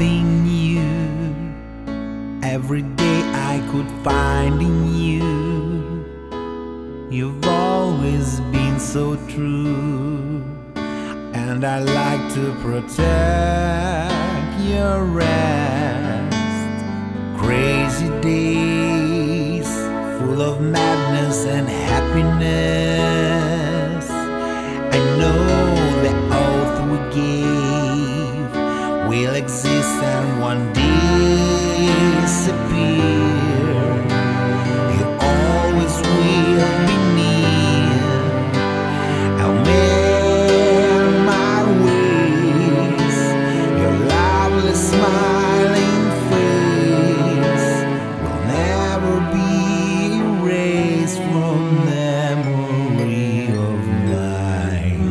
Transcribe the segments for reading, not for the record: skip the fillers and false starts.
something new. Every day I could find in you. You've always been so true, and I like to protect your rest. Crazy days, full of madness and happiness. I know the oath we gave will exist and one day disappear. You always will be near. I'll mend my ways. Your lovely smiling face will never be erased from memory of mine.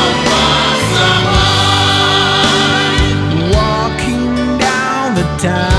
Time